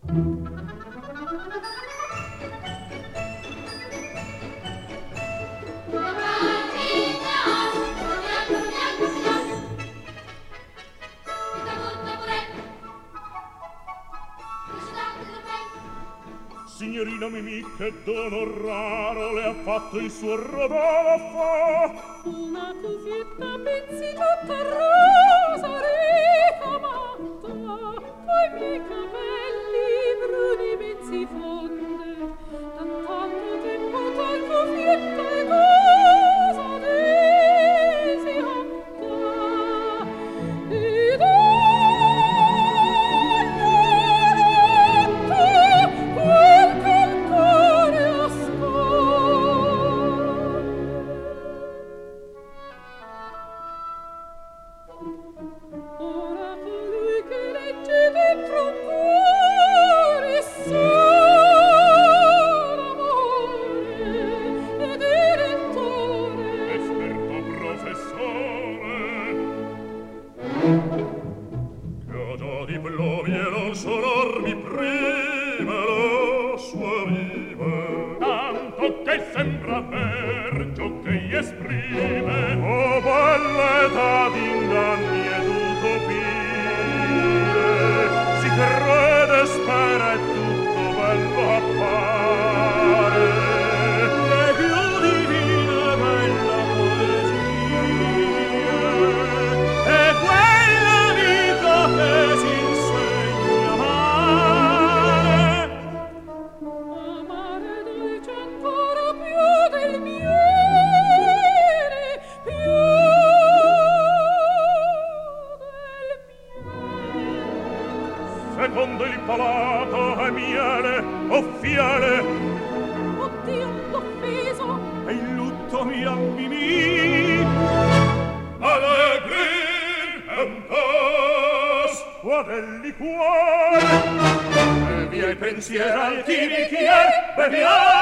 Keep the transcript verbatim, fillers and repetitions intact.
Signorina Mimì, che dono raro le ha fatto il suo Rodolfo. Una cuffietta pizzicotta rosa ricamata, coi miei capelli bruni mezzi fonde, da tanto tempo tal cuffietta è cosa desiata, ed sembra vergio che gli esprime oh bella età d'inganni ed utopie si crede spera e tutto bello appare le più divine bella poesia e quella vita che si insegna a amare amare dolce ancora più del miele, più del miele. Secondo il palato è miele o fiele. Oddio, l'offeso. E il lutto mi ammimì. Allegrin è un tos. Quadelli cuore. E via i pensieri altini chi è? Beviamo.